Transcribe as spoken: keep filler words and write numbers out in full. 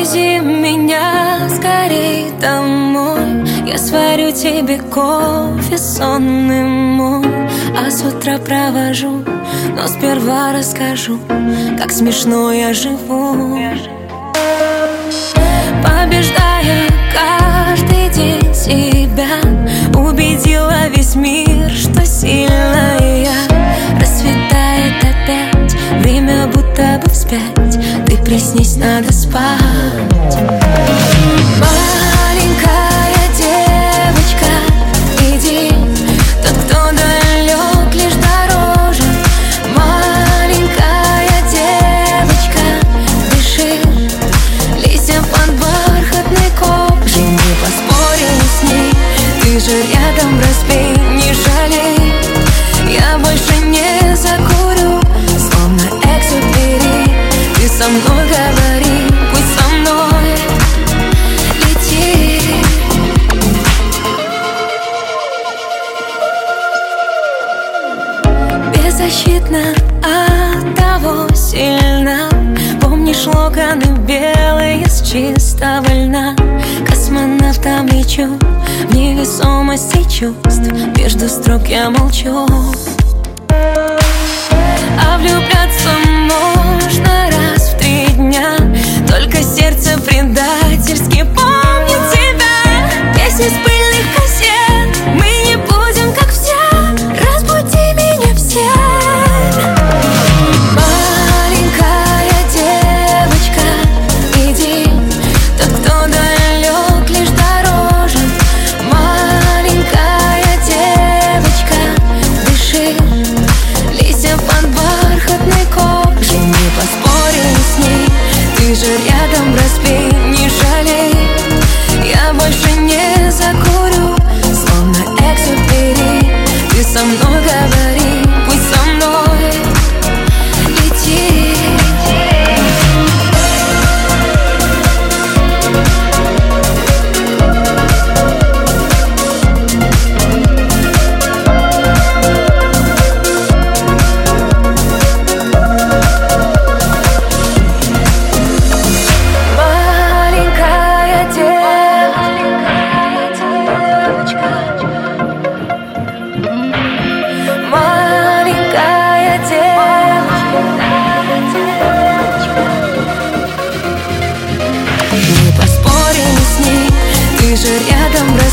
Отвези меня скорей домой. Я сварю тебе кофе сонный мой, а с утра провожу, но сперва расскажу, как смешно я живу. Побеждая каждый день себя, убедила весь мир, что сильная я. Расцветает опять, время будто бы вспять. Ты приснись, надо спать. Маленькая девочка, иди, тот, кто далек, лишь дороже. Маленькая девочка, дыши, листья под бархатной кожей. Не поспорим с ней, ты же рядом, распей, не жалей. Я больше не закурю, словно Экзюпери. Ты со мной говори, пусть со мной лети. Беззащитна, от того сильна. Помнишь локоны белые с чистого льна? Космонавтом лечу в невесомости чувств. Между строк я молчу. А влюбляться можно раз в три дня. Только сердце предательски помнит тебя. Песни с пыльных кассет, мы не будем как все. Разбуди меня все. Маленькая девочка, иди, тот, кто далек, лишь дороже. Маленькая девочка, дыши, листья под бархатной кожей. Не поспорим с ней, ты же рядом, распей, не жалей. Я больше не закурю, словно Экзюпери. Ты со мной говори, пусть со мной лети. Маленькая девочка, маленькая девочка. Не поспорим с ней, ты же рядом,